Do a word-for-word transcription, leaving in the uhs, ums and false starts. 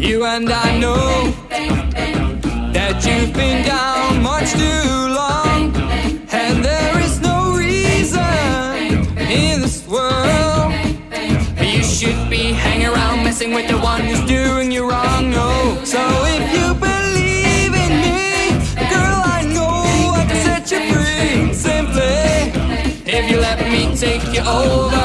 You and I know that you've been down much too long, and there is no reason in this world you should be hanging around messing with the one who's doing you wrong. No, so if you believe in me, girl, I know I can set you free. Simply, if you let me take you over